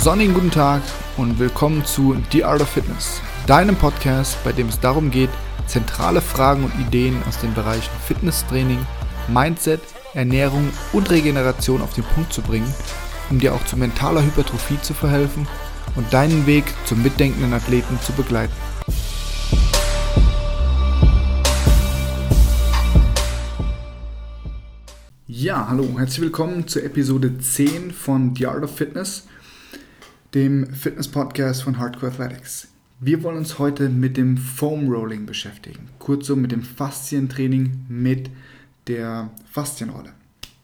sonnigen guten Tag und willkommen zu The Art of Fitness, deinem Podcast, bei dem es darum geht, zentrale Fragen und Ideen aus den Bereichen Fitnesstraining, Mindset, Ernährung und Regeneration auf den Punkt zu bringen, um dir auch zu mentaler Hypertrophie zu verhelfen und deinen Weg zum mitdenkenden Athleten zu begleiten. Ja, hallo, herzlich willkommen zur Episode 10 von The Art of Fitness, dem Fitness-Podcast von Hardcore Athletics. Wir wollen uns heute mit dem Foam Rolling beschäftigen, kurzum mit dem Faszientraining mit der Faszienrolle.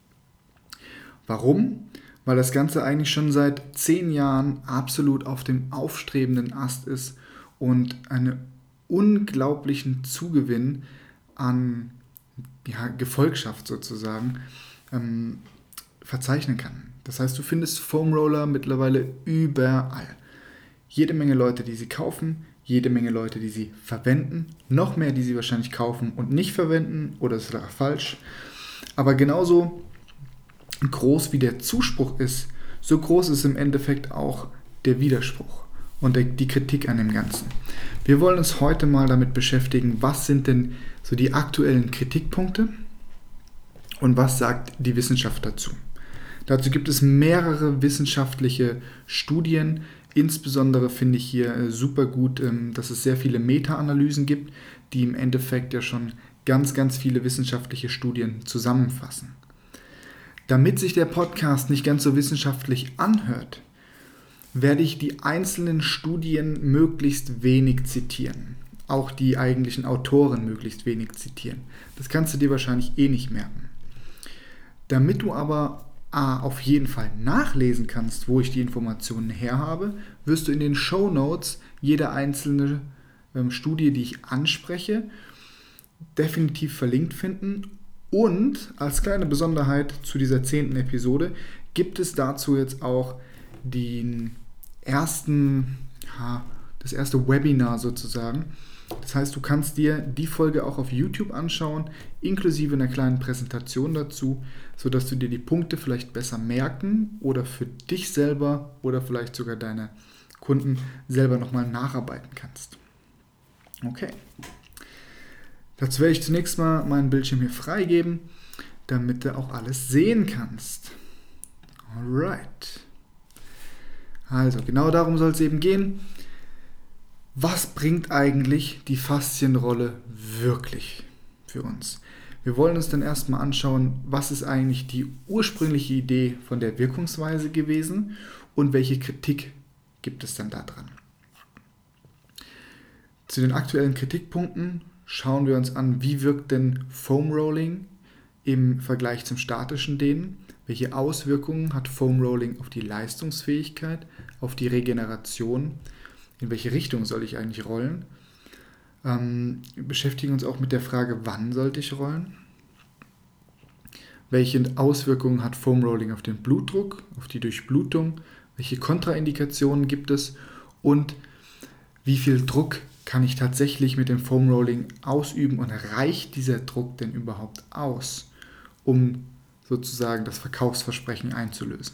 Warum? Weil das Ganze eigentlich schon seit 10 Jahren absolut auf dem aufstrebenden Ast ist und einen unglaublichen Zugewinn an Gefolgschaft sozusagen verzeichnen kann. Das heißt, du findest Foam Roller mittlerweile überall. Jede Menge Leute, die sie kaufen, jede Menge Leute, die sie verwenden, noch mehr, die sie wahrscheinlich kaufen und nicht verwenden, oder ist das falsch. Aber genauso groß wie der Zuspruch ist, so groß ist im Endeffekt auch der Widerspruch und die Kritik an dem Ganzen. Wir wollen uns heute mal damit beschäftigen, was sind denn so die aktuellen Kritikpunkte und was sagt die Wissenschaft dazu. Dazu gibt es mehrere wissenschaftliche Studien. Insbesondere finde ich hier super gut, dass es sehr viele Meta-Analysen gibt, die im Endeffekt ja schon ganz, ganz viele wissenschaftliche Studien zusammenfassen. Damit sich der Podcast nicht ganz so wissenschaftlich anhört, werde ich die einzelnen Studien möglichst wenig zitieren. Auch die eigentlichen Autoren möglichst wenig zitieren. Das kannst du dir wahrscheinlich eh nicht merken. Damit du aber auf jeden Fall nachlesen kannst, wo ich die Informationen her habe, wirst du in den Shownotes jede einzelne Studie, die ich anspreche, definitiv verlinkt finden. Und als kleine Besonderheit zu dieser 10. Episode gibt es dazu jetzt auch das erste Webinar sozusagen. Das heißt, du kannst dir die Folge auch auf YouTube anschauen, inklusive einer kleinen Präsentation dazu, sodass du dir die Punkte vielleicht besser merken oder für dich selber oder vielleicht sogar deine Kunden selber nochmal nacharbeiten kannst. Okay. Dazu werde ich zunächst mal meinen Bildschirm hier freigeben, damit du auch alles sehen kannst. Alright. Also, genau darum soll es eben gehen. Was bringt eigentlich die Faszienrolle wirklich für uns? Wir wollen uns dann erstmal anschauen, was ist eigentlich die ursprüngliche Idee von der Wirkungsweise gewesen und welche Kritik gibt es dann daran. Zu den aktuellen Kritikpunkten schauen wir uns an, wie wirkt denn Foam Rolling im Vergleich zum statischen Dehnen? Welche Auswirkungen hat Foam Rolling auf die Leistungsfähigkeit, auf die Regeneration? In welche Richtung soll ich eigentlich rollen? Wir beschäftigen uns auch mit der Frage, wann sollte ich rollen? Welche Auswirkungen hat Foam Rolling auf den Blutdruck, auf die Durchblutung? Welche Kontraindikationen gibt es? Und wie viel Druck kann ich tatsächlich mit dem Foam Rolling ausüben? Und reicht dieser Druck denn überhaupt aus, um sozusagen das Verkaufsversprechen einzulösen?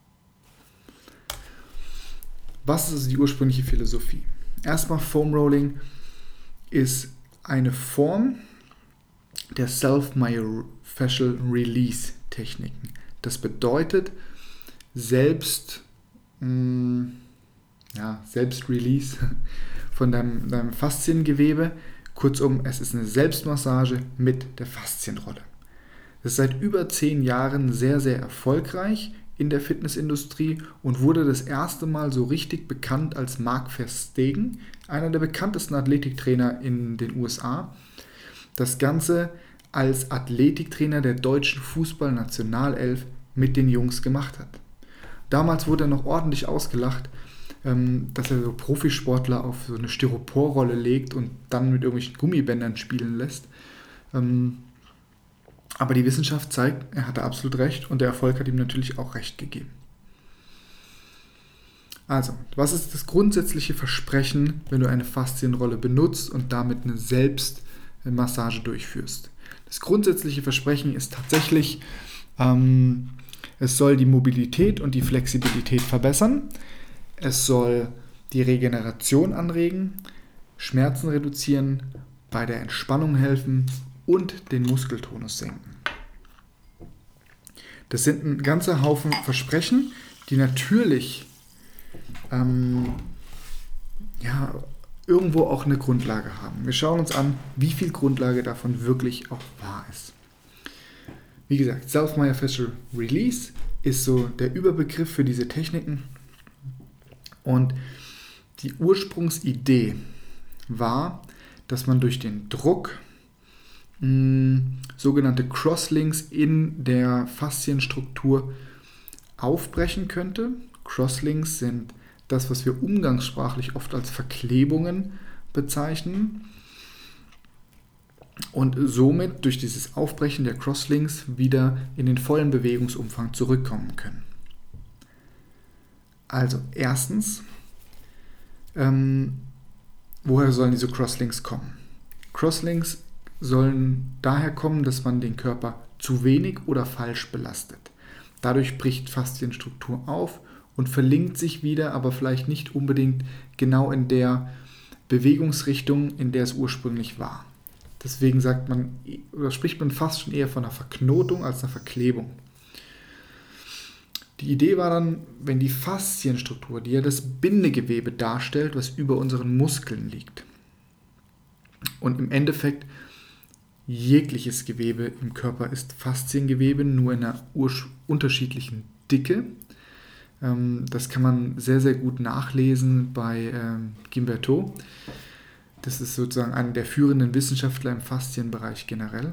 Was ist also die ursprüngliche Philosophie? Erstmal, Foam Rolling ist eine Form der Self-Myofascial Release Techniken. Das bedeutet Selbstrelease von deinem Fasziengewebe. Kurzum, es ist eine Selbstmassage mit der Faszienrolle. Das ist seit über 10 Jahren sehr, sehr erfolgreich in der Fitnessindustrie und wurde das erste Mal so richtig bekannt als Mark Verstegen, einer der bekanntesten Athletiktrainer in den USA. Das Ganze als Athletiktrainer der deutschen Fußballnationalelf mit den Jungs gemacht hat. Damals wurde er noch ordentlich ausgelacht, dass er so Profisportler auf so eine Styroporrolle legt und dann mit irgendwelchen Gummibändern spielen lässt. Aber die Wissenschaft zeigt, er hatte absolut recht und der Erfolg hat ihm natürlich auch recht gegeben. Also, was ist das grundsätzliche Versprechen, wenn du eine Faszienrolle benutzt und damit eine Selbstmassage durchführst? Das grundsätzliche Versprechen ist tatsächlich, es soll die Mobilität und die Flexibilität verbessern. Es soll die Regeneration anregen, Schmerzen reduzieren, bei der Entspannung helfen und den Muskeltonus senken. Das sind ein ganzer Haufen Versprechen, die natürlich irgendwo auch eine Grundlage haben. Wir schauen uns an, wie viel Grundlage davon wirklich auch wahr ist. Wie gesagt, Self-Myofascial Release ist so der Überbegriff für diese Techniken. Und die Ursprungsidee war, dass man durch den Druck sogenannte Crosslinks in der Faszienstruktur aufbrechen könnte. Crosslinks sind das, was wir umgangssprachlich oft als Verklebungen bezeichnen. Und somit durch dieses Aufbrechen der Crosslinks wieder in den vollen Bewegungsumfang zurückkommen können. Also erstens, woher sollen diese Crosslinks kommen? Crosslinks sollen daher kommen, dass man den Körper zu wenig oder falsch belastet. Dadurch bricht Faszienstruktur auf und verlinkt sich wieder, aber vielleicht nicht unbedingt genau in der Bewegungsrichtung, in der es ursprünglich war. Deswegen spricht man fast schon eher von einer Verknotung als einer Verklebung. Die Idee war dann, wenn die Faszienstruktur, die ja das Bindegewebe darstellt, was über unseren Muskeln liegt, und im Endeffekt jegliches Gewebe im Körper ist Fasziengewebe, nur in einer unterschiedlichen Dicke. Das kann man sehr, sehr gut nachlesen bei Guimberteau. Das ist sozusagen einer der führenden Wissenschaftler im Faszienbereich generell.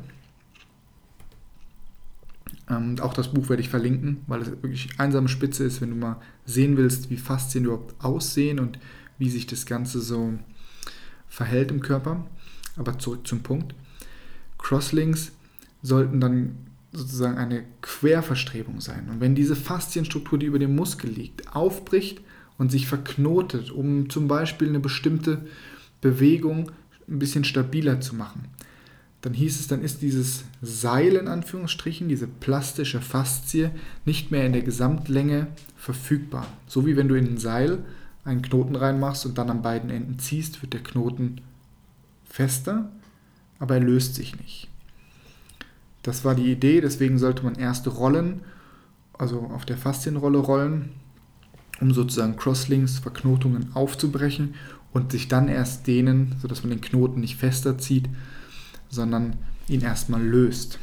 Auch das Buch werde ich verlinken, weil es wirklich einsame Spitze ist, wenn du mal sehen willst, wie Faszien überhaupt aussehen und wie sich das Ganze so verhält im Körper. Aber zurück zum Punkt. Crosslinks sollten dann sozusagen eine Querverstrebung sein. Und wenn diese Faszienstruktur, die über dem Muskel liegt, aufbricht und sich verknotet, um zum Beispiel eine bestimmte Bewegung ein bisschen stabiler zu machen, dann ist dieses Seil in Anführungsstrichen, diese plastische Faszie, nicht mehr in der Gesamtlänge verfügbar. So wie wenn du in ein Seil einen Knoten reinmachst und dann an beiden Enden ziehst, wird der Knoten fester, aber er löst sich nicht. Das war die Idee, deswegen sollte man erst rollen, also auf der Faszienrolle rollen, um sozusagen Crosslinks, Verknotungen aufzubrechen und sich dann erst dehnen, sodass man den Knoten nicht fester zieht, sondern ihn erstmal löst.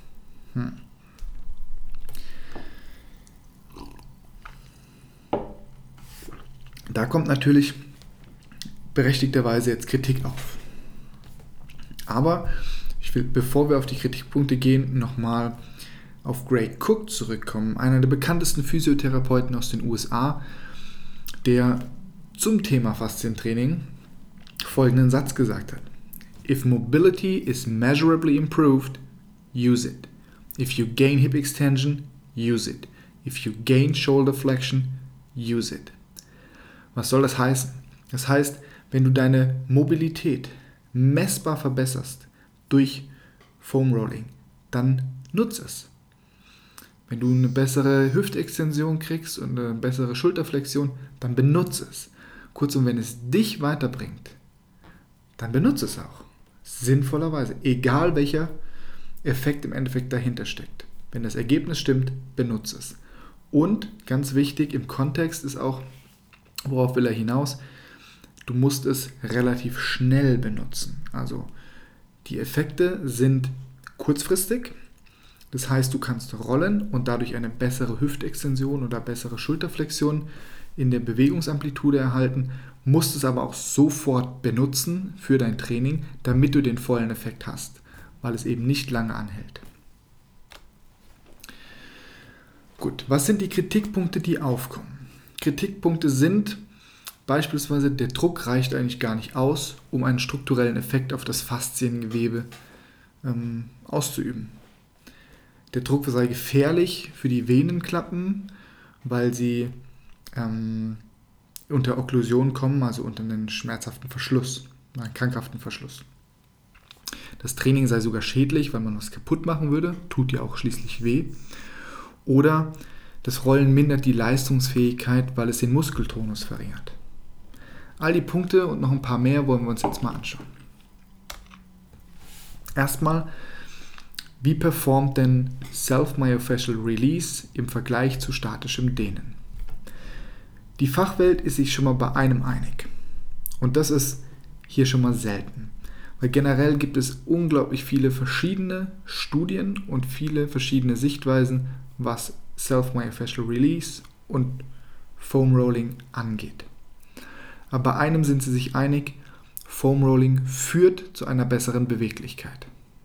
Da kommt natürlich berechtigterweise jetzt Kritik auf. Aber ich will, bevor wir auf die Kritikpunkte gehen, nochmal auf Gray Cook zurückkommen, einer der bekanntesten Physiotherapeuten aus den USA, der zum Thema Faszientraining folgenden Satz gesagt hat: If mobility is measurably improved, use it. If you gain hip extension, use it. If you gain shoulder flexion, use it. Was soll das heißen? Das heißt, wenn du deine Mobilität messbar verbesserst durch Foam Rolling, dann nutze es. Wenn du eine bessere Hüftextension kriegst und eine bessere Schulterflexion, dann benutze es. Kurzum, wenn es dich weiterbringt, dann benutze es auch. Sinnvollerweise, egal welcher Effekt im Endeffekt dahinter steckt. Wenn das Ergebnis stimmt, benutze es. Und ganz wichtig im Kontext ist auch, worauf will er hinaus, du musst es relativ schnell benutzen. Also die Effekte sind kurzfristig, das heißt, du kannst rollen und dadurch eine bessere Hüftextension oder bessere Schulterflexion in der Bewegungsamplitude erhalten, musst es aber auch sofort benutzen für dein Training, damit du den vollen Effekt hast, weil es eben nicht lange anhält. Gut, was sind die Kritikpunkte, die aufkommen? Kritikpunkte sind beispielsweise, der Druck reicht eigentlich gar nicht aus, um einen strukturellen Effekt auf das Fasziengewebe auszuüben. Der Druck sei gefährlich für die Venenklappen, weil sie unter Okklusion kommen, also unter einen schmerzhaften Verschluss, einen krankhaften Verschluss. Das Training sei sogar schädlich, weil man was kaputt machen würde, tut ja auch schließlich weh. Oder Das Rollen mindert die Leistungsfähigkeit, weil es den Muskeltonus verringert. All die Punkte und noch ein paar mehr wollen wir uns jetzt mal anschauen. Erstmal, wie performt denn Self-Myofascial Release im Vergleich zu statischem Dehnen? Die Fachwelt ist sich schon mal bei einem einig. Und das ist hier schon mal selten. Weil generell gibt es unglaublich viele verschiedene Studien und viele verschiedene Sichtweisen, was Self-Myofascial Release und Foam Rolling angeht. Aber bei einem sind sie sich einig, Foam Rolling führt zu einer besseren Beweglichkeit.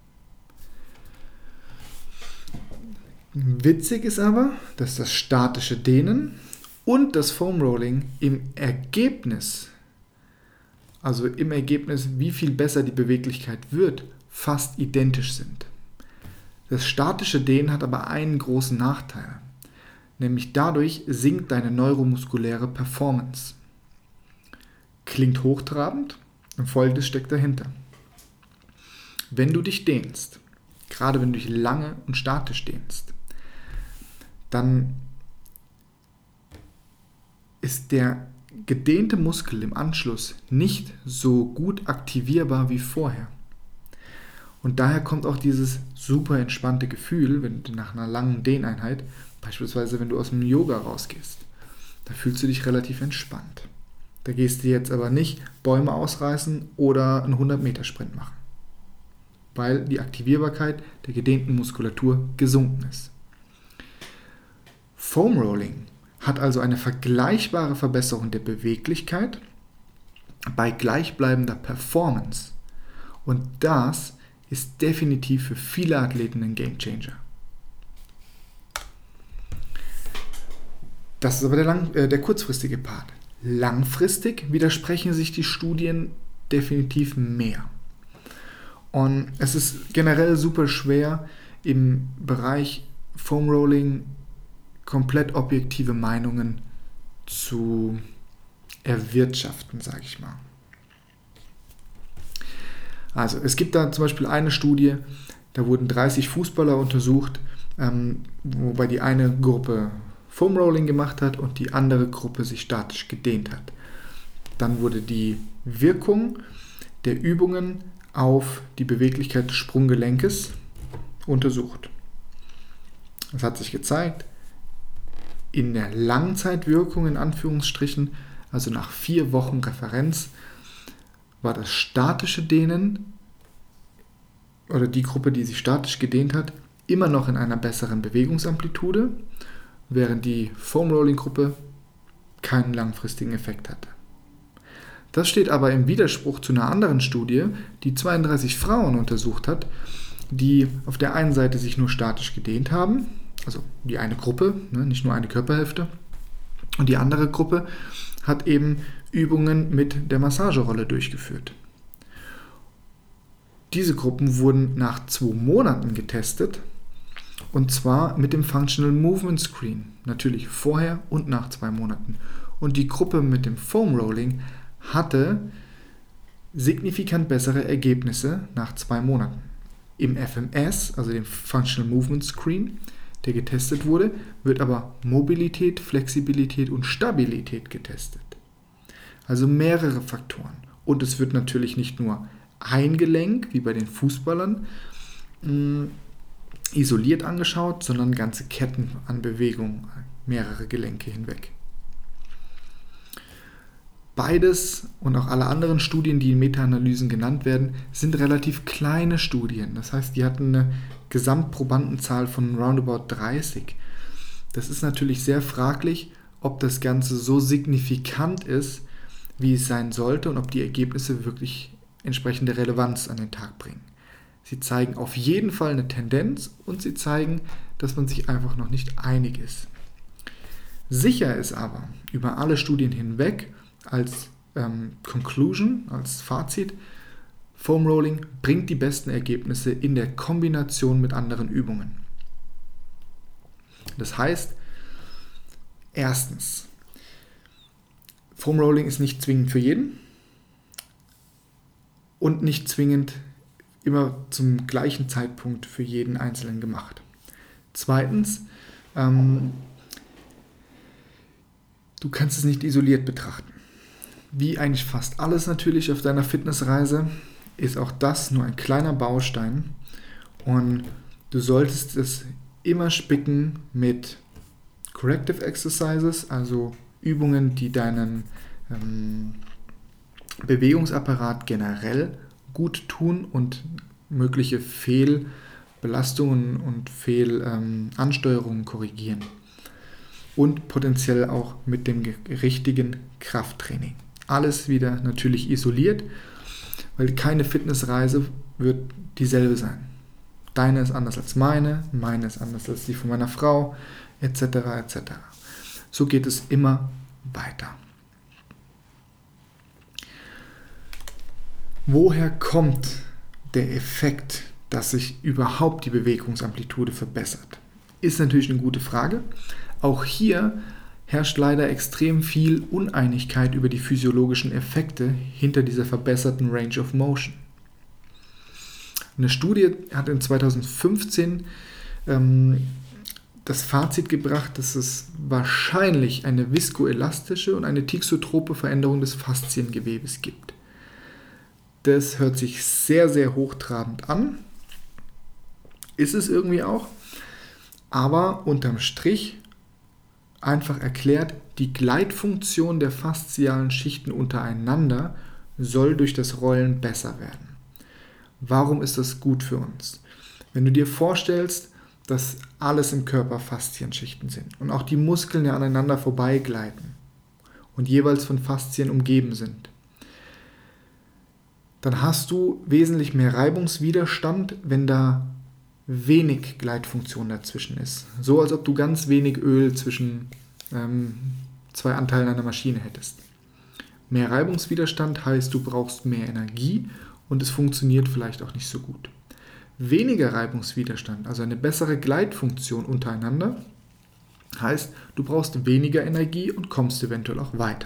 Witzig ist aber, dass das statische Dehnen und das Foam Rolling im Ergebnis, wie viel besser die Beweglichkeit wird, fast identisch sind. Das statische Dehnen hat aber einen großen Nachteil, nämlich dadurch sinkt deine neuromuskuläre Performance. Klingt hochtrabend und Folgendes steckt dahinter. Wenn du dich dehnst, gerade wenn du dich lange und statisch dehnst, dann ist der gedehnte Muskel im Anschluss nicht so gut aktivierbar wie vorher. Und daher kommt auch dieses super entspannte Gefühl, wenn du nach einer langen Dehneinheit, beispielsweise wenn du aus dem Yoga rausgehst, da fühlst du dich relativ entspannt. Da gehst du jetzt aber nicht Bäume ausreißen oder einen 100-Meter-Sprint machen, weil die Aktivierbarkeit der gedehnten Muskulatur gesunken ist. Foam Rolling hat also eine vergleichbare Verbesserung der Beweglichkeit bei gleichbleibender Performance. Und das ist definitiv für viele Athleten ein Gamechanger. Das ist aber der kurzfristige Part. Langfristig widersprechen sich die Studien definitiv mehr. Und es ist generell super schwer, im Bereich Foam Rolling komplett objektive Meinungen zu erwirtschaften, sage ich mal. Also es gibt da zum Beispiel eine Studie, da wurden 30 Fußballer untersucht, wobei die eine Gruppe Foam Rolling gemacht hat und die andere Gruppe sich statisch gedehnt hat. Dann wurde die Wirkung der Übungen auf die Beweglichkeit des Sprunggelenkes untersucht. Es hat sich gezeigt, in der Langzeitwirkung in Anführungsstrichen, also nach 4 Wochen Referenz, war das statische Dehnen oder die Gruppe, die sich statisch gedehnt hat, immer noch in einer besseren Bewegungsamplitude, während die Foam Rolling Gruppe keinen langfristigen Effekt hatte. Das steht aber im Widerspruch zu einer anderen Studie, die 32 Frauen untersucht hat, die auf der einen Seite sich nur statisch gedehnt haben, also die eine Gruppe, nicht nur eine Körperhälfte, und die andere Gruppe hat eben Übungen mit der Massagerolle durchgeführt. Diese Gruppen wurden nach 2 Monaten getestet, und zwar mit dem Functional Movement Screen, natürlich vorher und nach 2 Monaten. Und die Gruppe mit dem Foam Rolling hatte signifikant bessere Ergebnisse nach 2 Monaten. Im FMS, also dem Functional Movement Screen, der getestet wurde, wird aber Mobilität, Flexibilität und Stabilität getestet. Also mehrere Faktoren. Und es wird natürlich nicht nur ein Gelenk, wie bei den Fußballern, isoliert angeschaut, sondern ganze Ketten an Bewegungen, mehrere Gelenke hinweg. Beides und auch alle anderen Studien, die in Meta-Analysen genannt werden, sind relativ kleine Studien. Das heißt, die hatten eine Gesamtprobandenzahl von roundabout 30. Das ist natürlich sehr fraglich, ob das Ganze so signifikant ist, wie es sein sollte und ob die Ergebnisse wirklich entsprechende Relevanz an den Tag bringen. Sie zeigen auf jeden Fall eine Tendenz und sie zeigen, dass man sich einfach noch nicht einig ist. Sicher ist aber über alle Studien hinweg als Conclusion, als Fazit, Foam Rolling bringt die besten Ergebnisse in der Kombination mit anderen Übungen. Das heißt, erstens, Foam Rolling ist nicht zwingend für jeden und nicht zwingend immer zum gleichen Zeitpunkt für jeden Einzelnen gemacht. Zweitens, Du kannst es nicht isoliert betrachten. Wie eigentlich fast alles natürlich auf deiner Fitnessreise ist auch das nur ein kleiner Baustein und du solltest es immer spicken mit Corrective Exercises, also Übungen, die deinen Bewegungsapparat generell gut tun und mögliche Fehlbelastungen und Fehlansteuerungen korrigieren. Und potenziell auch mit dem richtigen Krafttraining. Alles wieder natürlich isoliert, weil keine Fitnessreise wird dieselbe sein. Deine ist anders als meine ist anders als die von meiner Frau, etc. etc. So geht es immer weiter. Woher kommt der Effekt, dass sich überhaupt die Bewegungsamplitude verbessert? Ist natürlich eine gute Frage. Auch hier herrscht leider extrem viel Uneinigkeit über die physiologischen Effekte hinter dieser verbesserten Range of Motion. Eine Studie hat in 2015 das Fazit gebracht, dass es wahrscheinlich eine viskoelastische und eine thixotrope Veränderung des Fasziengewebes gibt. Das hört sich sehr, sehr hochtrabend an. Ist es irgendwie auch. Aber unterm Strich einfach erklärt, die Gleitfunktion der faszialen Schichten untereinander soll durch das Rollen besser werden. Warum ist das gut für uns? Wenn du dir vorstellst, dass alles im Körper Faszienschichten sind und auch die Muskeln ja aneinander vorbeigleiten und jeweils von Faszien umgeben sind, dann hast du wesentlich mehr Reibungswiderstand, wenn da wenig Gleitfunktion dazwischen ist. So als ob du ganz wenig Öl zwischen zwei Anteilen einer Maschine hättest. Mehr Reibungswiderstand heißt, du brauchst mehr Energie und es funktioniert vielleicht auch nicht so gut. Weniger Reibungswiderstand, also eine bessere Gleitfunktion untereinander, heißt, du brauchst weniger Energie und kommst eventuell auch weiter.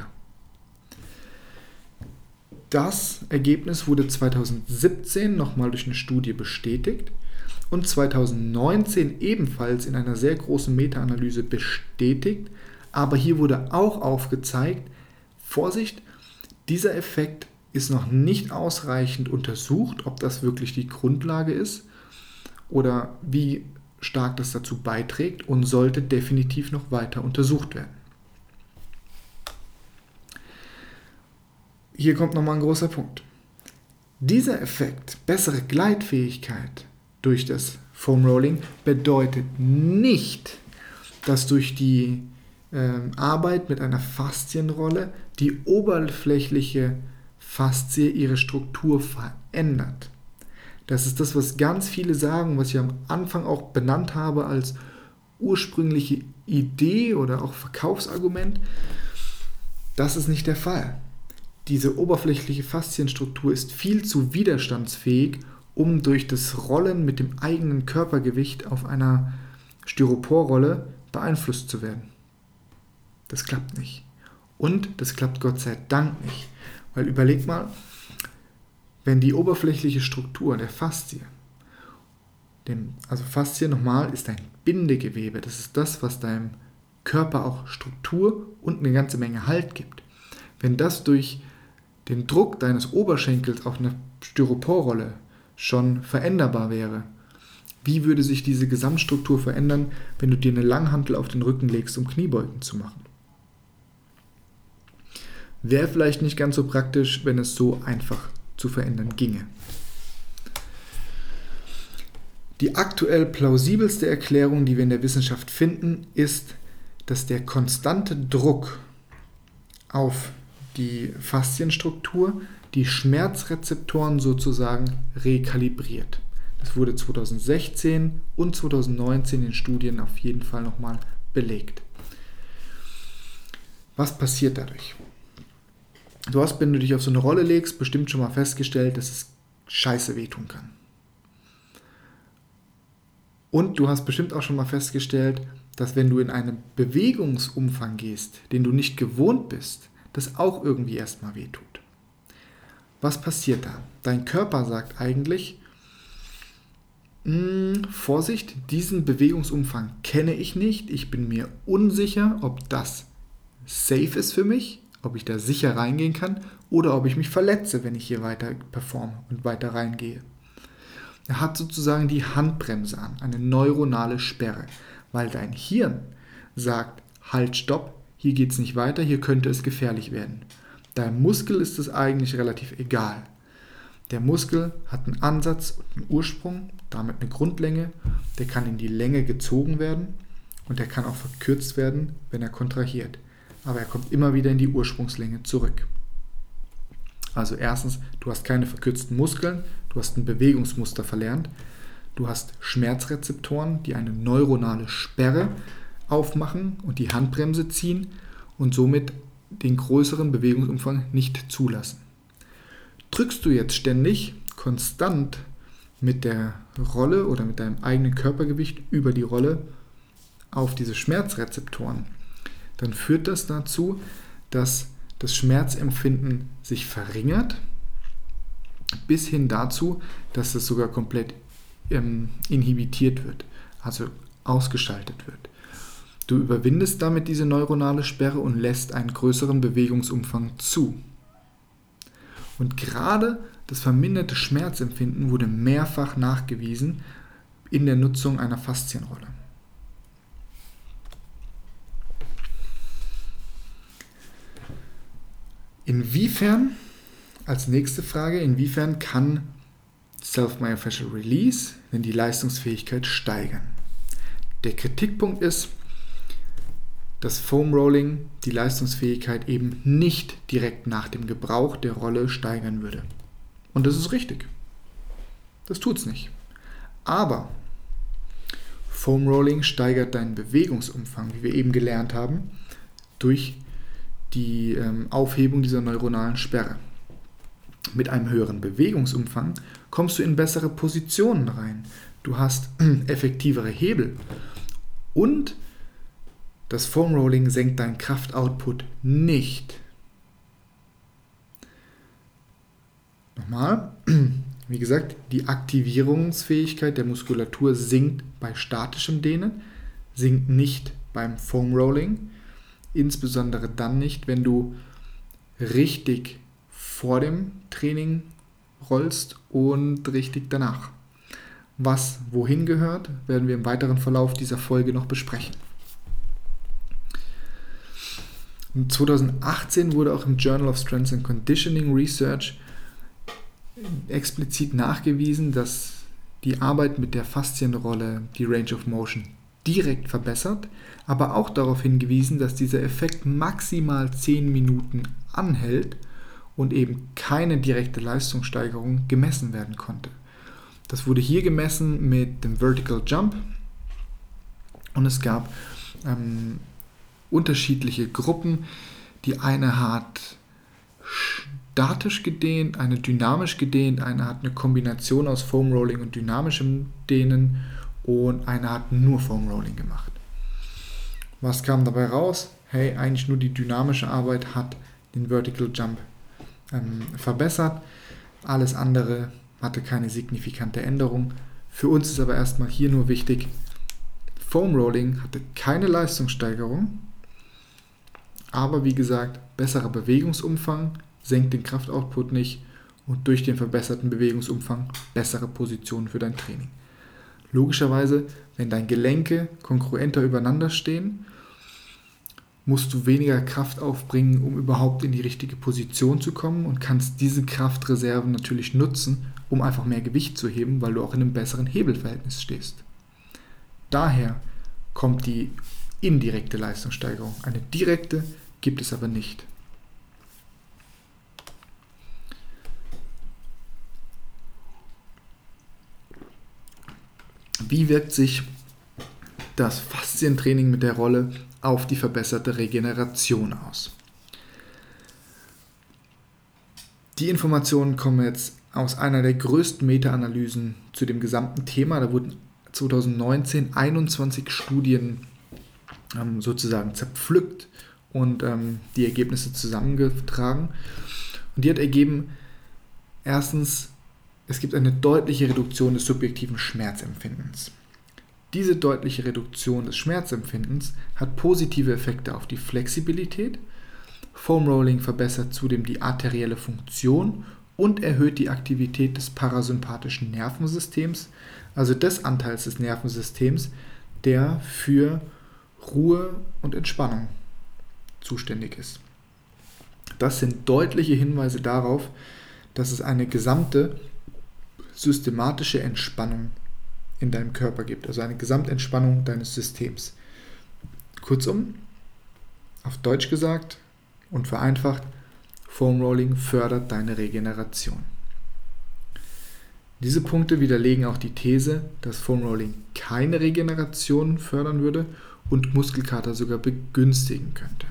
Das Ergebnis wurde 2017 nochmal durch eine Studie bestätigt und 2019 ebenfalls in einer sehr großen Meta-Analyse bestätigt, aber hier wurde auch aufgezeigt, Vorsicht, dieser Effekt ist noch nicht ausreichend untersucht, ob das wirklich die Grundlage ist oder wie stark das dazu beiträgt und sollte definitiv noch weiter untersucht werden. Hier kommt nochmal ein großer Punkt. Dieser Effekt, bessere Gleitfähigkeit durch das Foam Rolling, bedeutet nicht, dass durch die Arbeit mit einer Faszienrolle die oberflächliche Faszie ihre Struktur verändert. Das ist das, was ganz viele sagen, was ich am Anfang auch benannt habe als ursprüngliche Idee oder auch Verkaufsargument. Das ist nicht der Fall. Diese oberflächliche Faszienstruktur ist viel zu widerstandsfähig, um durch das Rollen mit dem eigenen Körpergewicht auf einer Styroporrolle beeinflusst zu werden. Das klappt nicht. Und das klappt Gott sei Dank nicht. Weil überleg mal, wenn die oberflächliche Struktur der Faszie, also Faszie nochmal ist ein Bindegewebe, das ist das, was deinem Körper auch Struktur und eine ganze Menge Halt gibt. Wenn das durch den Druck deines Oberschenkels auf eine Styroporrolle schon veränderbar wäre, wie würde sich diese Gesamtstruktur verändern, wenn du dir eine Langhantel auf den Rücken legst, um Kniebeugen zu machen? Wäre vielleicht nicht ganz so praktisch, wenn es so einfach zu verändern ginge. Die aktuell plausibelste Erklärung, die wir in der Wissenschaft finden, ist, dass der konstante Druck auf die Faszienstruktur die Schmerzrezeptoren sozusagen rekalibriert. Das wurde 2016 und 2019 in Studien auf jeden Fall nochmal belegt. Was passiert dadurch? Du hast, wenn du dich auf so eine Rolle legst, bestimmt schon mal festgestellt, dass es scheiße wehtun kann. Und du hast bestimmt auch schon mal festgestellt, dass wenn du in einen Bewegungsumfang gehst, den du nicht gewohnt bist, das auch irgendwie erstmal wehtut. Was passiert da? Dein Körper sagt eigentlich, Vorsicht, diesen Bewegungsumfang kenne ich nicht, ich bin mir unsicher, ob das safe ist für mich, ob ich da sicher reingehen kann oder ob ich mich verletze, wenn ich hier weiter performe und weiter reingehe. Er hat sozusagen die Handbremse an, eine neuronale Sperre, weil dein Hirn sagt, halt, stopp, hier geht es nicht weiter, hier könnte es gefährlich werden. Deinem Muskel ist es eigentlich relativ egal. Der Muskel hat einen Ansatz und einen Ursprung, damit eine Grundlänge, der kann in die Länge gezogen werden und der kann auch verkürzt werden, wenn er kontrahiert. Aber er kommt immer wieder in die Ursprungslänge zurück. Also erstens, du hast keine verkürzten Muskeln, du hast ein Bewegungsmuster verlernt, du hast Schmerzrezeptoren, die eine neuronale Sperre aufmachen und die Handbremse ziehen und somit den größeren Bewegungsumfang nicht zulassen. Drückst du jetzt ständig, konstant mit der Rolle oder mit deinem eigenen Körpergewicht über die Rolle auf diese Schmerzrezeptoren, dann führt das dazu, dass das Schmerzempfinden sich verringert, bis hin dazu, dass es sogar komplett inhibitiert wird, also ausgeschaltet wird. Du überwindest damit diese neuronale Sperre und lässt einen größeren Bewegungsumfang zu. Und gerade das verminderte Schmerzempfinden wurde mehrfach nachgewiesen in der Nutzung einer Faszienrolle. Als nächste Frage, inwiefern kann Self-Myofascial Release denn die Leistungsfähigkeit steigern? Der Kritikpunkt ist, dass Foam Rolling die Leistungsfähigkeit eben nicht direkt nach dem Gebrauch der Rolle steigern würde. Und das ist richtig. Das tut's nicht. Aber Foam Rolling steigert deinen Bewegungsumfang, wie wir eben gelernt haben, durch die Aufhebung dieser neuronalen Sperre. Mit einem höheren Bewegungsumfang kommst du in bessere Positionen rein. Du hast effektivere Hebel und das Foam Rolling senkt deinen Kraftoutput nicht. Nochmal, wie gesagt, die Aktivierungsfähigkeit der Muskulatur sinkt bei statischem Dehnen, sinkt nicht beim Foam Rolling, insbesondere dann nicht, wenn du richtig vor dem Training rollst und richtig danach. Was wohin gehört, werden wir im weiteren Verlauf dieser Folge noch besprechen. 2018 wurde auch im Journal of Strength and Conditioning Research explizit nachgewiesen, dass die Arbeit mit der Faszienrolle die Range of Motion direkt verbessert, aber auch darauf hingewiesen, dass dieser Effekt maximal 10 Minuten anhält und eben keine direkte Leistungssteigerung gemessen werden konnte. Das wurde hier gemessen mit dem Vertical Jump und es gab unterschiedliche Gruppen. Die eine hat statisch gedehnt, eine dynamisch gedehnt, eine hat eine Kombination aus Foam Rolling und dynamischem Dehnen und eine hat nur Foam Rolling gemacht. Was kam dabei raus? Hey, eigentlich nur die dynamische Arbeit hat den Vertical Jump verbessert. Alles andere hatte keine signifikante Änderung. Für uns ist aber erstmal hier nur wichtig, Foam Rolling hatte keine Leistungssteigerung, aber wie gesagt, besserer Bewegungsumfang, senkt den Kraftoutput nicht und durch den verbesserten Bewegungsumfang bessere Positionen für dein Training. Logischerweise, wenn deine Gelenke kongruenter übereinander stehen, musst du weniger Kraft aufbringen, um überhaupt in die richtige Position zu kommen und kannst diese Kraftreserven natürlich nutzen, um einfach mehr Gewicht zu heben, weil du auch in einem besseren Hebelverhältnis stehst. Daher kommt die indirekte Leistungssteigerung. Eine direkte gibt es aber nicht. Wie wirkt sich das Faszientraining mit der Rolle auf die verbesserte Regeneration aus? Die Informationen kommen jetzt aus einer der größten Meta-Analysen zu dem gesamten Thema. Da wurden 2019 21 Studien sozusagen zerpflückt und die Ergebnisse zusammengetragen. Und die hat ergeben, erstens, es gibt eine deutliche Reduktion des subjektiven Schmerzempfindens. Diese deutliche Reduktion des Schmerzempfindens hat positive Effekte auf die Flexibilität. Foam Rolling verbessert zudem die arterielle Funktion und erhöht die Aktivität des parasympathischen Nervensystems, also des Anteils des Nervensystems, der für Ruhe und Entspannung zuständig ist. Das sind deutliche Hinweise darauf, dass es eine gesamte systematische Entspannung in deinem Körper gibt, also eine Gesamtentspannung deines Systems. Kurzum, auf Deutsch gesagt und vereinfacht, Foam Rolling fördert deine Regeneration. Diese Punkte widerlegen auch die These, dass Foam Rolling keine Regeneration fördern würde und Muskelkater sogar begünstigen könnte.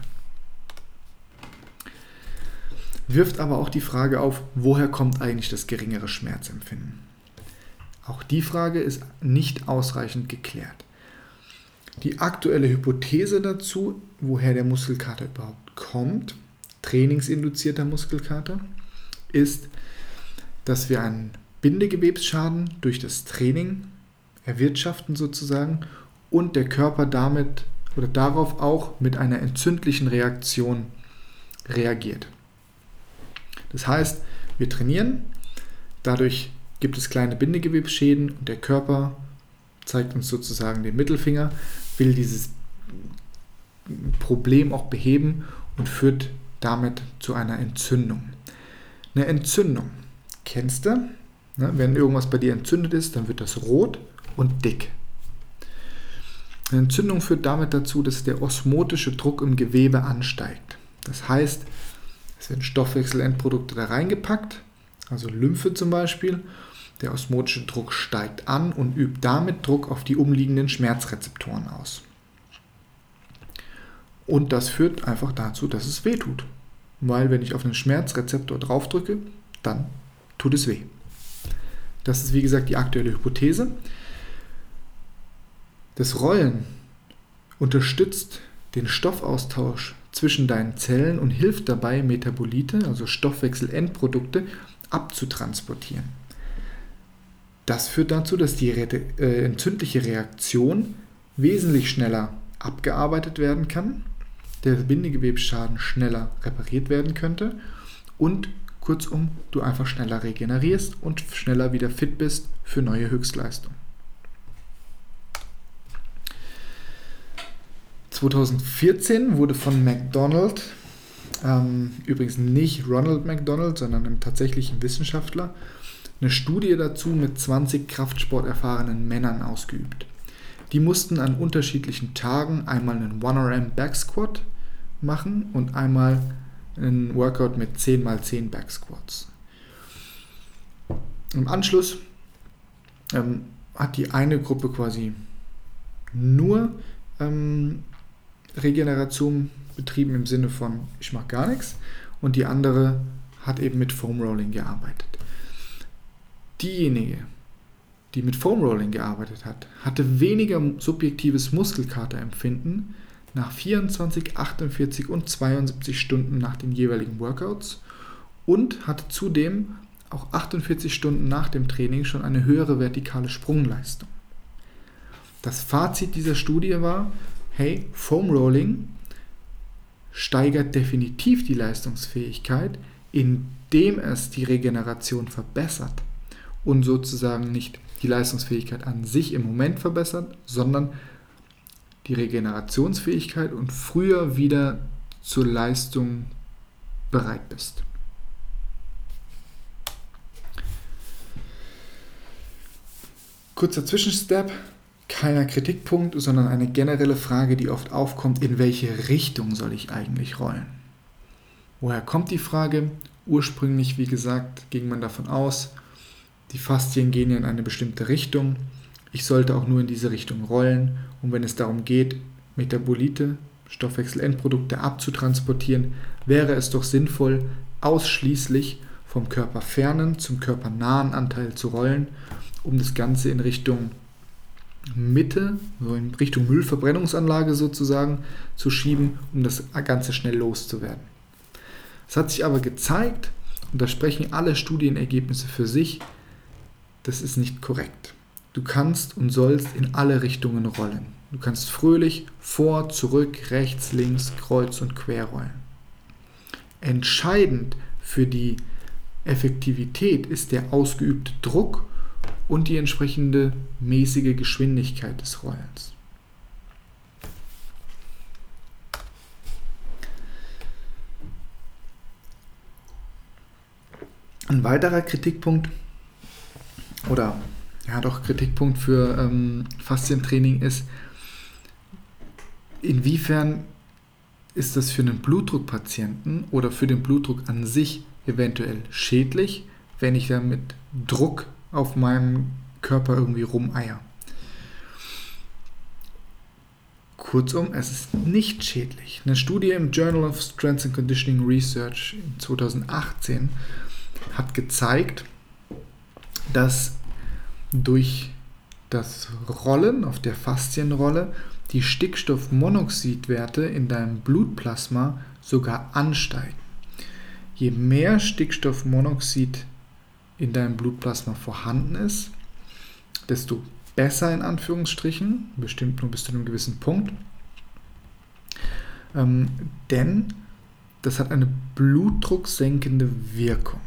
Wirft aber auch die Frage auf, woher kommt eigentlich das geringere Schmerzempfinden? Auch die Frage ist nicht ausreichend geklärt. Die aktuelle Hypothese dazu, woher der Muskelkater überhaupt kommt, trainingsinduzierter Muskelkater, ist, dass wir einen Bindegewebsschaden durch das Training erwirtschaften sozusagen und der Körper damit oder darauf auch mit einer entzündlichen Reaktion reagiert. Das heißt, wir trainieren, dadurch gibt es kleine Bindegewebsschäden und der Körper zeigt uns sozusagen den Mittelfinger, will dieses Problem auch beheben und führt damit zu einer Entzündung. Eine Entzündung, kennst du? Ne? Wenn irgendwas bei dir entzündet ist, dann wird das rot und dick. Eine Entzündung führt damit dazu, dass der osmotische Druck im Gewebe ansteigt. Das heißt, es werden Stoffwechselendprodukte da reingepackt, also Lymphe zum Beispiel. Der osmotische Druck steigt an und übt damit Druck auf die umliegenden Schmerzrezeptoren aus. Und das führt einfach dazu, dass es weh tut. Weil wenn ich auf einen Schmerzrezeptor draufdrücke, dann tut es weh. Das ist wie gesagt die aktuelle Hypothese. Das Rollen unterstützt den Stoffaustausch zwischen deinen Zellen und hilft dabei, Metabolite, also Stoffwechselendprodukte, abzutransportieren. Das führt dazu, dass die entzündliche Reaktion wesentlich schneller abgearbeitet werden kann, der Bindegewebsschaden schneller repariert werden könnte und kurzum, du einfach schneller regenerierst und schneller wieder fit bist für neue Höchstleistung. 2014 wurde von McDonald, übrigens nicht Ronald McDonald, sondern einem tatsächlichen Wissenschaftler, eine Studie dazu mit 20 kraftsporterfahrenen Männern ausgeübt. Die mussten an unterschiedlichen Tagen einmal einen 1RM Back Squat machen und einmal einen Workout mit 10x10 Back Squats. Im Anschluss hat die eine Gruppe quasi nur Regeneration betrieben im Sinne von ich mache gar nichts und die andere hat eben mit Foam Rolling gearbeitet. Diejenige, die mit Foam Rolling gearbeitet hat, hatte weniger subjektives Muskelkaterempfinden nach 24, 48 und 72 Stunden nach den jeweiligen Workouts und hatte zudem auch 48 Stunden nach dem Training schon eine höhere vertikale Sprungleistung. Das Fazit dieser Studie war, hey, Foam Rolling steigert definitiv die Leistungsfähigkeit, indem es die Regeneration verbessert und sozusagen nicht die Leistungsfähigkeit an sich im Moment verbessert, sondern die Regenerationsfähigkeit und früher wieder zur Leistung bereit bist. Kurzer Zwischenstep, keiner Kritikpunkt, sondern eine generelle Frage, die oft aufkommt, in welche Richtung soll ich eigentlich rollen? Woher kommt die Frage? Ursprünglich, wie gesagt, ging man davon aus, die Faszien gehen in eine bestimmte Richtung. Ich sollte auch nur in diese Richtung rollen. Und wenn es darum geht, Metabolite, Stoffwechselendprodukte abzutransportieren, wäre es doch sinnvoll, ausschließlich vom körperfernen zum körpernahen Anteil zu rollen, um das Ganze in Richtung Mitte, so in Richtung Müllverbrennungsanlage sozusagen, zu schieben, um das Ganze schnell loszuwerden. Es hat sich aber gezeigt, und da sprechen alle Studienergebnisse für sich, das ist nicht korrekt. du kannst und sollst in alle Richtungen rollen. Du kannst fröhlich vor, zurück, rechts, links, kreuz und quer rollen. Entscheidend für die Effektivität ist der ausgeübte Druck und die entsprechende mäßige Geschwindigkeit des Rollens. Ein weiterer Kritikpunkt Kritikpunkt für Faszientraining ist, inwiefern ist das für einen Blutdruckpatienten oder für den Blutdruck an sich eventuell schädlich, wenn ich da mit Druck auf meinem Körper irgendwie rumeier. Kurzum, es ist nicht schädlich. Eine Studie im Journal of Strength and Conditioning Research 2018 hat gezeigt, dass durch das Rollen auf der Faszienrolle die Stickstoffmonoxidwerte in deinem Blutplasma sogar ansteigen. Je mehr Stickstoffmonoxid in deinem Blutplasma vorhanden ist, desto besser in Anführungsstrichen, bestimmt nur bis zu einem gewissen Punkt, denn das hat eine blutdrucksenkende Wirkung.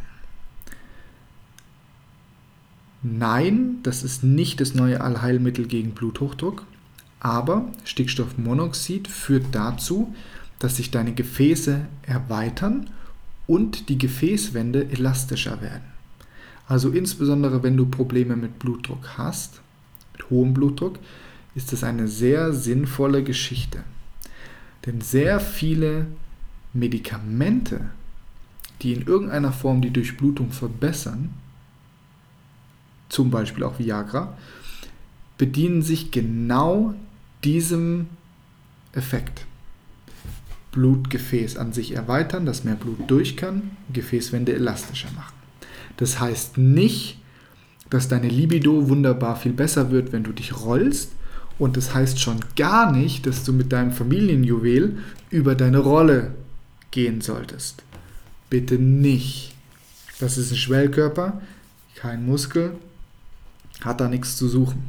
Nein, das ist nicht das neue Allheilmittel gegen Bluthochdruck, aber Stickstoffmonoxid führt dazu, dass sich deine Gefäße erweitern und die Gefäßwände elastischer werden. Also insbesondere wenn du Probleme mit Blutdruck hast, mit hohem Blutdruck, ist das eine sehr sinnvolle Geschichte. Denn sehr viele Medikamente, die in irgendeiner Form die Durchblutung verbessern, zum Beispiel auch Viagra, bedienen sich genau diesem Effekt. Blutgefäß an sich erweitern, dass mehr Blut durch kann, Gefäßwände elastischer machen. Das heißt nicht, dass deine Libido wunderbar viel besser wird, wenn du dich rollst, und das heißt schon gar nicht, dass du mit deinem Familienjuwel über deine Rolle gehen solltest. Bitte nicht. Das ist ein Schwellkörper, kein Muskel, hat da nichts zu suchen.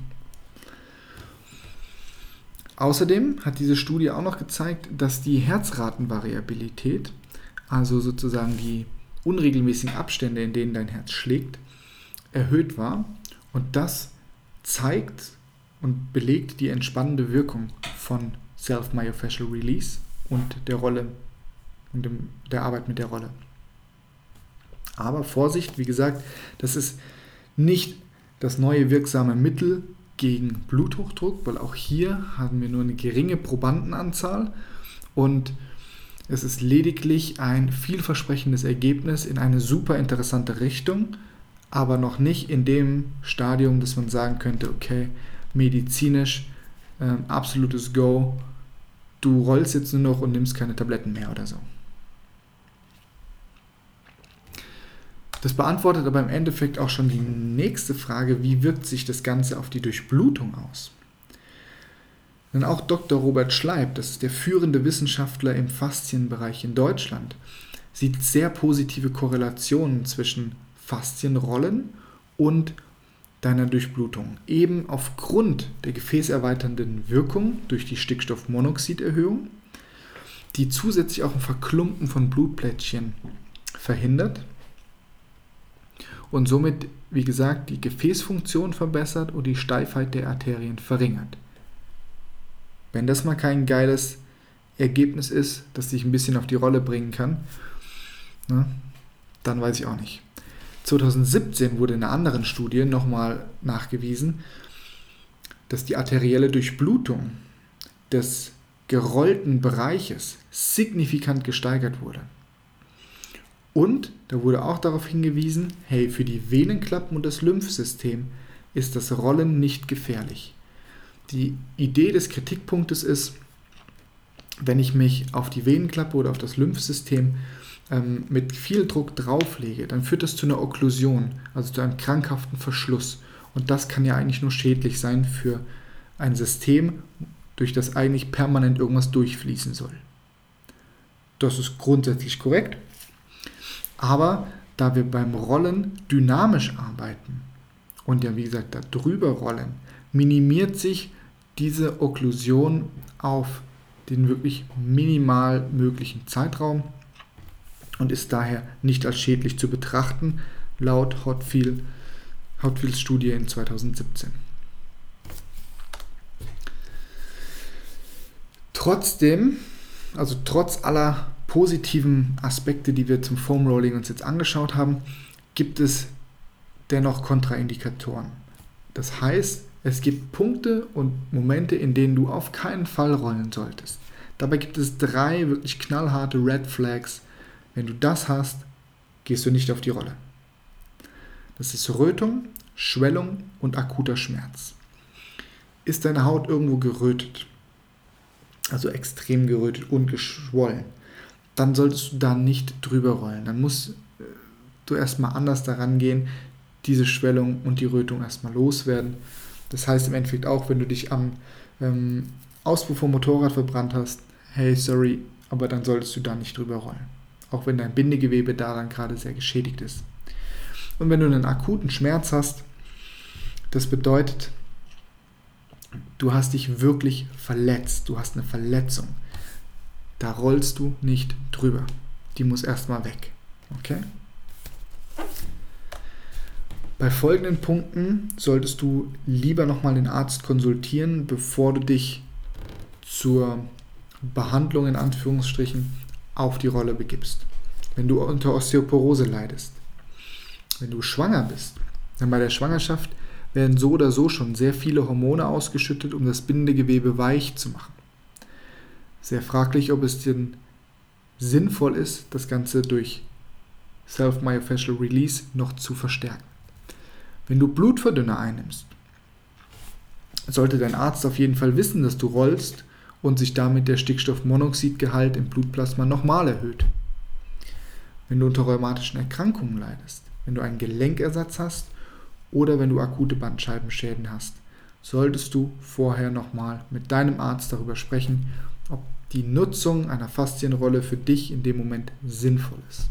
Außerdem hat diese Studie auch noch gezeigt, dass die Herzratenvariabilität, also sozusagen die unregelmäßigen Abstände, in denen dein Herz schlägt, erhöht war, und das zeigt und belegt die entspannende Wirkung von Self-Myofascial Release und der Rolle und der Arbeit mit der Rolle. Aber Vorsicht, wie gesagt, das ist nicht das neue wirksame Mittel gegen Bluthochdruck, weil auch hier haben wir nur eine geringe Probandenanzahl und es ist lediglich ein vielversprechendes Ergebnis in eine super interessante Richtung, aber noch nicht in dem Stadium, dass man sagen könnte, okay, medizinisch absolutes Go, du rollst jetzt nur noch und nimmst keine Tabletten mehr oder so. Das beantwortet aber im Endeffekt auch schon die nächste Frage, wie wirkt sich das Ganze auf die Durchblutung aus? Denn auch Dr. Robert Schleib, das ist der führende Wissenschaftler im Faszienbereich in Deutschland, sieht sehr positive Korrelationen zwischen Faszienrollen und deiner Durchblutung. Eben aufgrund der gefäßerweiternden Wirkung durch die Stickstoffmonoxiderhöhung, die zusätzlich auch ein Verklumpen von Blutplättchen verhindert und somit, wie gesagt, die Gefäßfunktion verbessert und die Steifheit der Arterien verringert. Wenn das mal kein geiles Ergebnis ist, das dich ein bisschen auf die Rolle bringen kann, dann weiß ich auch nicht. 2017 wurde in einer anderen Studie nochmal nachgewiesen, dass die arterielle Durchblutung des gerollten Bereiches signifikant gesteigert wurde. Und da wurde auch darauf hingewiesen, hey, für die Venenklappen und das Lymphsystem ist das Rollen nicht gefährlich. Die Idee des Kritikpunktes ist, wenn ich mich auf die Venenklappe oder auf das Lymphsystem mit viel Druck drauflege, dann führt das zu einer Okklusion, also zu einem krankhaften Verschluss. Und das kann ja eigentlich nur schädlich sein für ein System, durch das eigentlich permanent irgendwas durchfließen soll. Das ist grundsätzlich korrekt. Aber da wir beim Rollen dynamisch arbeiten und ja, wie gesagt, da drüber rollen, minimiert sich diese Okklusion auf den wirklich minimal möglichen Zeitraum und ist daher nicht als schädlich zu betrachten, laut Hotfields Studie in 2017. Trotzdem, also trotz aller positiven Aspekte, die wir zum Foam Rolling uns jetzt angeschaut haben, gibt es dennoch Kontraindikatoren. Das heißt, es gibt Punkte und Momente, in denen du auf keinen Fall rollen solltest. Dabei gibt es 3 wirklich knallharte Red Flags. Wenn du das hast, gehst du nicht auf die Rolle. Das ist Rötung, Schwellung und akuter Schmerz. Ist deine Haut irgendwo gerötet, also extrem gerötet und geschwollen, dann solltest du da nicht drüber rollen. Dann musst du erstmal anders daran gehen, diese Schwellung und die Rötung erstmal loswerden. Das heißt im Endeffekt auch, wenn du dich am Auspuff vom Motorrad verbrannt hast, hey, sorry, aber dann solltest du da nicht drüber rollen. Auch wenn dein Bindegewebe daran gerade sehr geschädigt ist. Und wenn du einen akuten Schmerz hast, das bedeutet, du hast dich wirklich verletzt, du hast eine Verletzung. Da rollst du nicht drüber. Die muss erstmal weg. Okay? Bei folgenden Punkten solltest du lieber nochmal den Arzt konsultieren, bevor du dich zur Behandlung in Anführungsstrichen auf die Rolle begibst. Wenn du unter Osteoporose leidest, wenn du schwanger bist, dann bei der Schwangerschaft werden so oder so schon sehr viele Hormone ausgeschüttet, um das Bindegewebe weich zu machen. Sehr fraglich, ob es denn sinnvoll ist, das Ganze durch Self-Myofascial Release noch zu verstärken. Wenn du Blutverdünner einnimmst, sollte dein Arzt auf jeden Fall wissen, dass du rollst und sich damit der Stickstoffmonoxidgehalt im Blutplasma nochmal erhöht. Wenn du unter rheumatischen Erkrankungen leidest, wenn du einen Gelenkersatz hast oder wenn du akute Bandscheibenschäden hast, solltest du vorher nochmal mit deinem Arzt darüber sprechen, ob die Nutzung einer Faszienrolle für dich in dem Moment sinnvoll ist.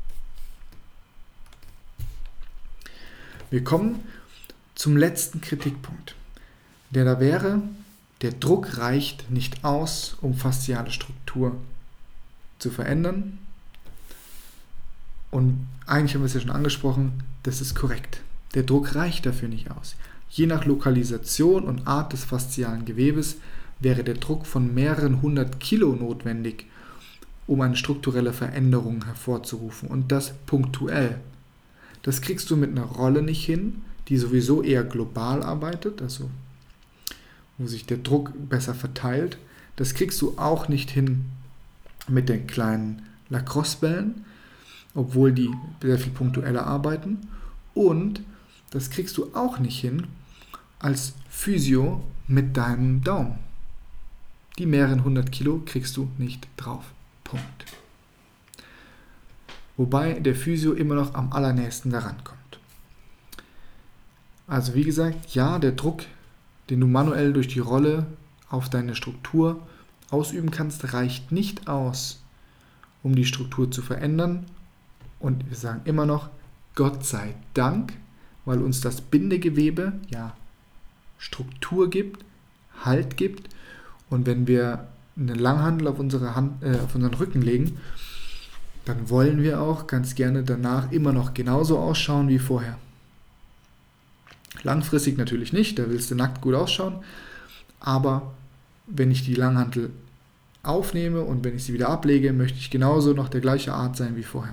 Wir kommen zum letzten Kritikpunkt, der da wäre, der Druck reicht nicht aus, um fasziale Struktur zu verändern. Und eigentlich haben wir es ja schon angesprochen, das ist korrekt. Der Druck reicht dafür nicht aus. Je nach Lokalisation und Art des faszialen Gewebes wäre der Druck von mehreren 100 Kilo notwendig, um eine strukturelle Veränderung hervorzurufen. Und das punktuell. Das kriegst du mit einer Rolle nicht hin, die sowieso eher global arbeitet, also wo sich der Druck besser verteilt. Das kriegst du auch nicht hin mit den kleinen Lacrosse-Bällen, obwohl die sehr viel punktueller arbeiten. Und das kriegst du auch nicht hin als Physio mit deinem Daumen. Die mehreren 100 Kilo kriegst du nicht drauf. Punkt. Wobei der Physio immer noch am allernächsten daran kommt. Also wie gesagt, ja, der Druck, den du manuell durch die Rolle auf deine Struktur ausüben kannst, reicht nicht aus, um die Struktur zu verändern. Und wir sagen immer noch, Gott sei Dank, weil uns das Bindegewebe ja Struktur gibt, Halt gibt. Und wenn wir eine Langhantel auf unseren Rücken legen, dann wollen wir auch ganz gerne danach immer noch genauso ausschauen wie vorher. Langfristig natürlich nicht, da willst du nackt gut ausschauen, aber wenn ich die Langhantel aufnehme und wenn ich sie wieder ablege, möchte ich genauso noch der gleiche Art sein wie vorher.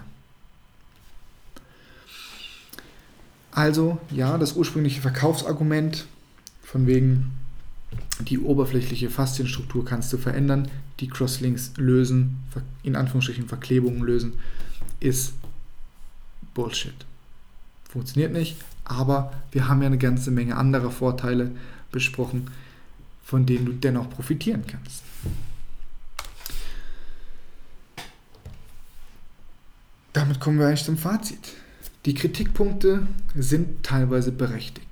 Also ja, das ursprüngliche Verkaufsargument von wegen die oberflächliche Faszienstruktur kannst du verändern, die Crosslinks lösen, in Anführungsstrichen Verklebungen lösen, ist Bullshit. Funktioniert nicht, aber wir haben ja eine ganze Menge anderer Vorteile besprochen, von denen du dennoch profitieren kannst. Damit kommen wir eigentlich zum Fazit. Die Kritikpunkte sind teilweise berechtigt.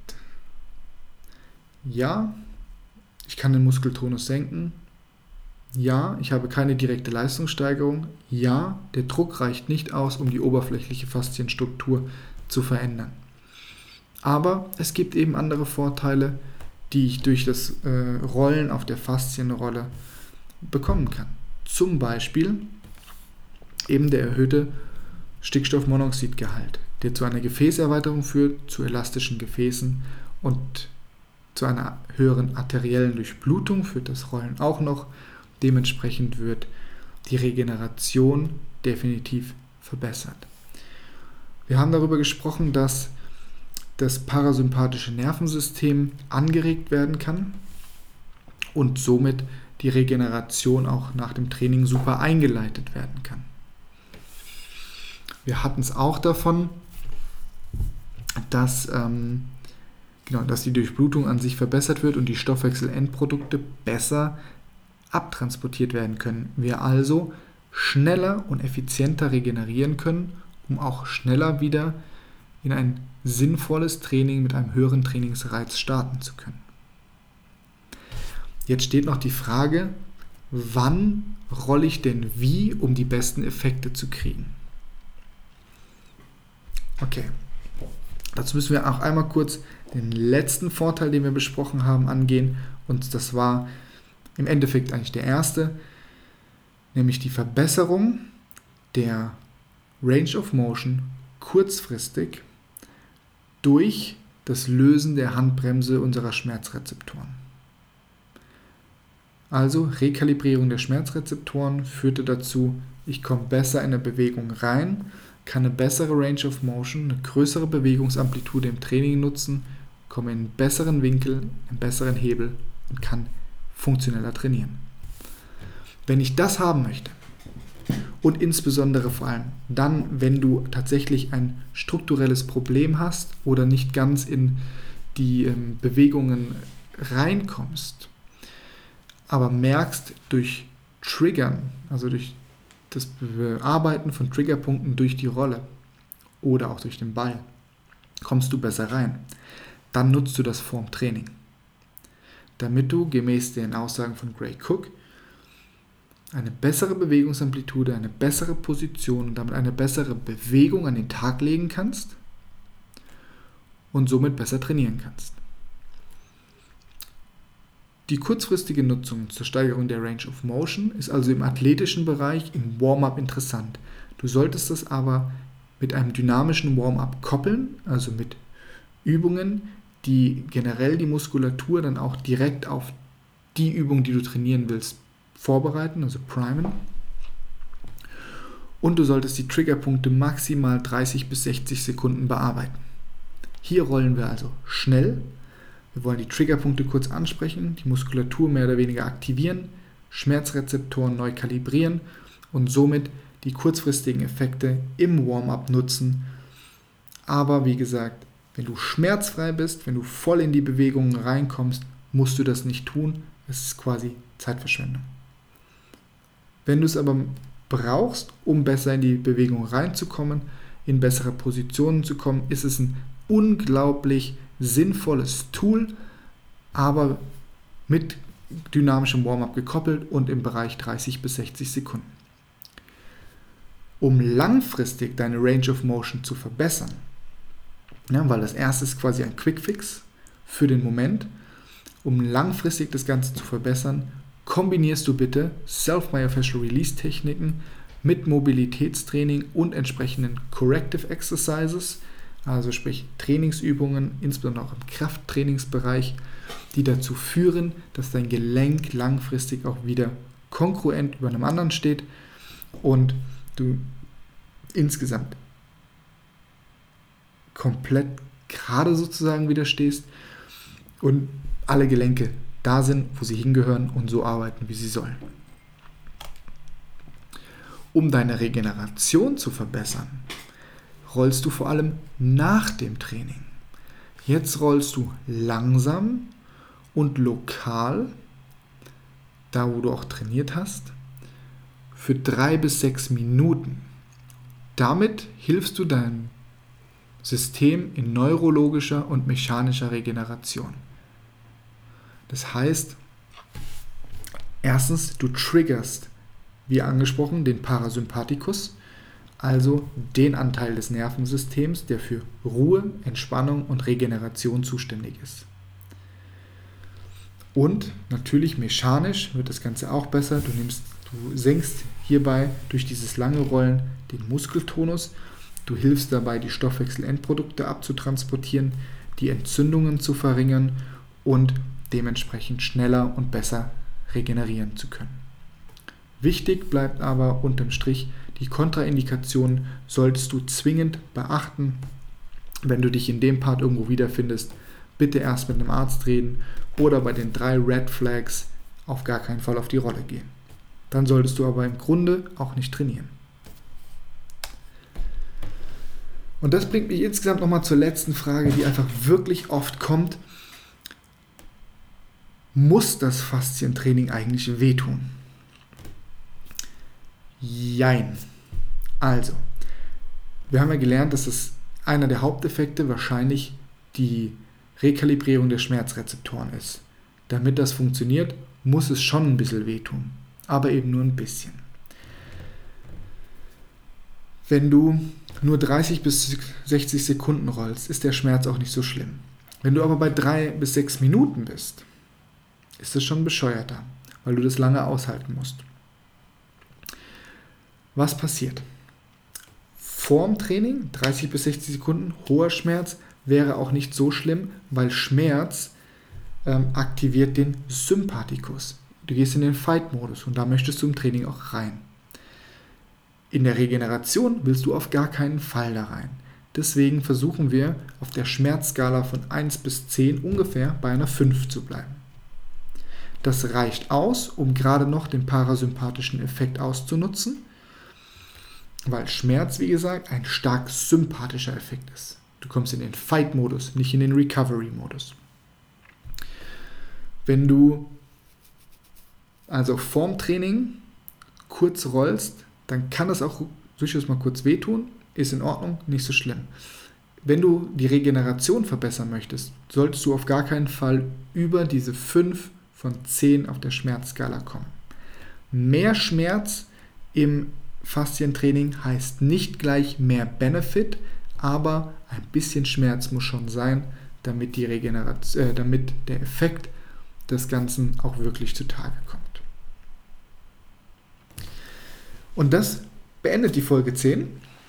Ja, ich kann den Muskeltonus senken. Ja, ich habe keine direkte Leistungssteigerung. Ja, der Druck reicht nicht aus, um die oberflächliche Faszienstruktur zu verändern. Aber es gibt eben andere Vorteile, die ich durch das Rollen auf der Faszienrolle bekommen kann. Zum Beispiel eben der erhöhte Stickstoffmonoxidgehalt, der zu einer Gefäßerweiterung führt, zu elastischen Gefäßen und zu einer höheren arteriellen Durchblutung führt das Rollen auch noch. Dementsprechend wird die Regeneration definitiv verbessert. Wir haben darüber gesprochen, dass das parasympathische Nervensystem angeregt werden kann und somit die Regeneration auch nach dem Training super eingeleitet werden kann. Wir hatten es auch davon, dass die Durchblutung an sich verbessert wird und die Stoffwechselendprodukte besser abtransportiert werden können. Wir also schneller und effizienter regenerieren können, um auch schneller wieder in ein sinnvolles Training mit einem höheren Trainingsreiz starten zu können. Jetzt steht noch die Frage, wann rolle ich denn wie, um die besten Effekte zu kriegen? Okay, dazu müssen wir auch einmal kurz den letzten Vorteil, den wir besprochen haben, angehen. Und das war im Endeffekt eigentlich der erste, nämlich die Verbesserung der Range of Motion kurzfristig durch das Lösen der Handbremse unserer Schmerzrezeptoren. Also Rekalibrierung der Schmerzrezeptoren führte dazu, ich komme besser in eine Bewegung rein, kann eine bessere Range of Motion, eine größere Bewegungsamplitude im Training nutzen, komme in einen besseren Winkel, einen besseren Hebel und kann funktioneller trainieren. Wenn ich das haben möchte, und insbesondere vor allem dann, wenn du tatsächlich ein strukturelles Problem hast oder nicht ganz in die Bewegungen reinkommst, aber merkst durch Triggern, also durch das Bearbeiten von Triggerpunkten durch die Rolle oder auch durch den Ball, kommst du besser rein. Dann nutzt du das vorm Training, damit du gemäß den Aussagen von Gray Cook eine bessere Bewegungsamplitude, eine bessere Position und damit eine bessere Bewegung an den Tag legen kannst und somit besser trainieren kannst. Die kurzfristige Nutzung zur Steigerung der Range of Motion ist also im athletischen Bereich im Warm-up interessant. Du solltest das aber mit einem dynamischen Warm-up koppeln, also mit Übungen, die generell die Muskulatur dann auch direkt auf die Übung, die du trainieren willst, vorbereiten, also primen. Und du solltest die Triggerpunkte maximal 30 bis 60 Sekunden bearbeiten. Hier rollen wir also schnell. Wir wollen die Triggerpunkte kurz ansprechen, die Muskulatur mehr oder weniger aktivieren, Schmerzrezeptoren neu kalibrieren und somit die kurzfristigen Effekte im Warm-up nutzen. Aber wie gesagt, wenn du schmerzfrei bist, wenn du voll in die Bewegungen reinkommst, musst du das nicht tun. Es ist quasi Zeitverschwendung. Wenn du es aber brauchst, um besser in die Bewegung reinzukommen, in bessere Positionen zu kommen, ist es ein unglaublich sinnvolles Tool, aber mit dynamischem Warm-up gekoppelt und im Bereich 30 bis 60 Sekunden. Um langfristig deine Range of Motion zu verbessern, weil das erste ist quasi ein Quick-Fix für den Moment, um langfristig das Ganze zu verbessern, kombinierst du bitte Self-Myofascial Release Techniken mit Mobilitätstraining und entsprechenden Corrective Exercises, also sprich Trainingsübungen, insbesondere auch im Krafttrainingsbereich, die dazu führen, dass dein Gelenk langfristig auch wieder kongruent über einem anderen steht und du insgesamt komplett gerade sozusagen wieder stehst und alle Gelenke da sind, wo sie hingehören und so arbeiten, wie sie sollen. Um deine Regeneration zu verbessern, rollst du vor allem nach dem Training. Jetzt rollst du langsam und lokal, da wo du auch trainiert hast, für 3 bis 6 Minuten. Damit hilfst du deinem System in neurologischer und mechanischer Regeneration. Das heißt, erstens, du triggerst, wie angesprochen, den Parasympathikus, also den Anteil des Nervensystems, der für Ruhe, Entspannung und Regeneration zuständig ist. Und natürlich mechanisch wird das Ganze auch besser. Du senkst hierbei durch dieses lange Rollen den Muskeltonus. Du hilfst dabei, die Stoffwechselendprodukte abzutransportieren, die Entzündungen zu verringern und dementsprechend schneller und besser regenerieren zu können. Wichtig bleibt aber unterm Strich, die Kontraindikationen solltest du zwingend beachten. Wenn du dich in dem Part irgendwo wiederfindest, bitte erst mit einem Arzt reden oder bei den 3 Red Flags auf gar keinen Fall auf die Rolle gehen. Dann solltest du aber im Grunde auch nicht trainieren. Und das bringt mich insgesamt nochmal zur letzten Frage, die einfach wirklich oft kommt. Muss das Faszientraining eigentlich wehtun? Jein. Also, wir haben ja gelernt, dass es einer der Haupteffekte wahrscheinlich die Rekalibrierung der Schmerzrezeptoren ist. Damit das funktioniert, muss es schon ein bisschen wehtun, aber eben nur ein bisschen. Wenn du nur 30 bis 60 Sekunden rollst, ist der Schmerz auch nicht so schlimm. Wenn du aber bei 3 bis 6 Minuten bist, ist es schon bescheuerter, weil du das lange aushalten musst. Was passiert? Vorm Training, 30 bis 60 Sekunden, hoher Schmerz, wäre auch nicht so schlimm, weil Schmerz aktiviert den Sympathikus. Du gehst in den Fight-Modus und da möchtest du im Training auch rein. In der Regeneration willst du auf gar keinen Fall da rein. Deswegen versuchen wir auf der Schmerzskala von 1 bis 10 ungefähr bei einer 5 zu bleiben. Das reicht aus, um gerade noch den parasympathischen Effekt auszunutzen, weil Schmerz, wie gesagt, ein stark sympathischer Effekt ist. Du kommst in den Fight-Modus, nicht in den Recovery-Modus. Wenn du also vorm Training kurz rollst, dann kann das auch durchaus mal kurz wehtun, ist in Ordnung, nicht so schlimm. Wenn du die Regeneration verbessern möchtest, solltest du auf gar keinen Fall über diese 5 von 10 auf der Schmerzskala kommen. Mehr Schmerz im Faszientraining heißt nicht gleich mehr Benefit, aber ein bisschen Schmerz muss schon sein, damit damit der Effekt des Ganzen auch wirklich zutage kommt. Und das beendet die Folge 10.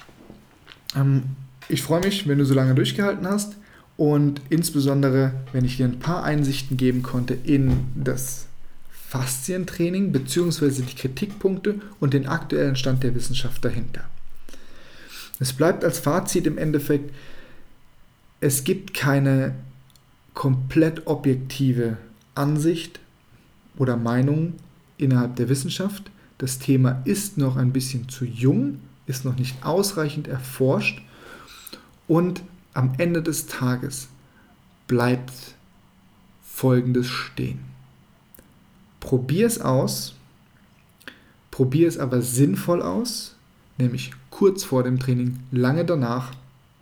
Ich freue mich, wenn du so lange durchgehalten hast und insbesondere, wenn ich dir ein paar Einsichten geben konnte in das Faszientraining bzw. die Kritikpunkte und den aktuellen Stand der Wissenschaft dahinter. Es bleibt als Fazit im Endeffekt, es gibt keine komplett objektive Ansicht oder Meinung innerhalb der Wissenschaft. Das Thema ist noch ein bisschen zu jung, ist noch nicht ausreichend erforscht und am Ende des Tages bleibt Folgendes stehen. Probier es aus, probier es aber sinnvoll aus, nämlich kurz vor dem Training, lange danach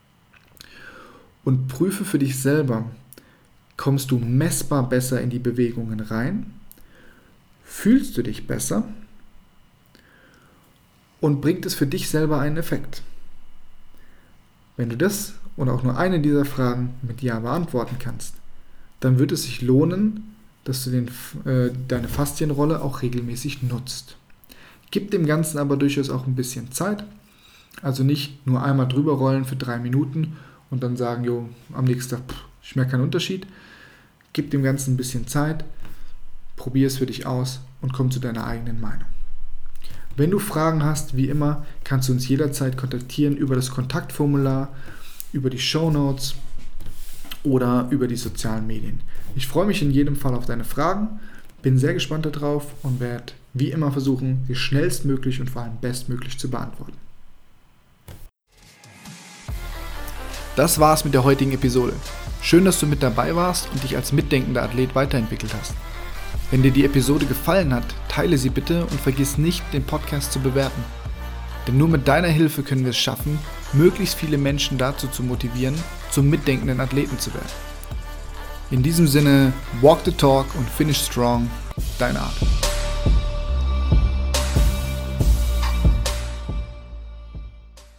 und prüfe für dich selber, kommst du messbar besser in die Bewegungen rein, fühlst du dich besser und bringt es für dich selber einen Effekt. Wenn du das und auch nur eine dieser Fragen mit Ja beantworten kannst, dann wird es sich lohnen, dass du deine Faszienrolle auch regelmäßig nutzt. Gib dem Ganzen aber durchaus auch ein bisschen Zeit, also nicht nur einmal drüber rollen für 3 Minuten und dann sagen, jo, am nächsten Tag, ich merke keinen Unterschied. Gib dem Ganzen ein bisschen Zeit, probier es für dich aus und komm zu deiner eigenen Meinung. Wenn du Fragen hast, wie immer, kannst du uns jederzeit kontaktieren über das Kontaktformular, über die Shownotes oder über die sozialen Medien. Ich freue mich in jedem Fall auf deine Fragen, bin sehr gespannt darauf und werde wie immer versuchen, sie schnellstmöglich und vor allem bestmöglich zu beantworten. Das war's mit der heutigen Episode. Schön, dass du mit dabei warst und dich als mitdenkender Athlet weiterentwickelt hast. Wenn dir die Episode gefallen hat, teile sie bitte und vergiss nicht, den Podcast zu bewerten. Denn nur mit deiner Hilfe können wir es schaffen, möglichst viele Menschen dazu zu motivieren, zum mitdenkenden Athleten zu werden. In diesem Sinne, walk the talk und finish strong, dein Art.